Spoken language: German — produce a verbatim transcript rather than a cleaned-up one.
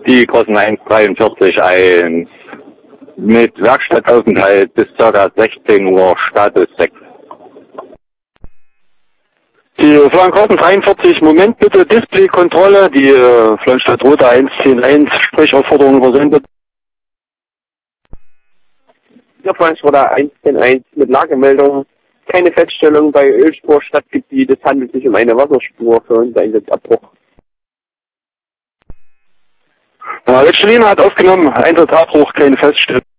Die Großen eins dreiundvierzig eins mit Werkstattaufenthalt bis ca. sechzehn Uhr, Status sechs. Die Flankosten dreiundvierzig, Moment bitte, Displaykontrolle, die äh, Flankstadt Rote eins zehn eins, Sprechaufforderung übersendet. Ja, Flankstadt eins zehn eins mit Lagemeldung. Keine Feststellung bei Ölspur Stadtgebiet, es handelt sich um eine Wasserspur für uns Einsatzabbruch. Ja, Wetschelin hat aufgenommen, Einsatzabbruch, keine Feststellung.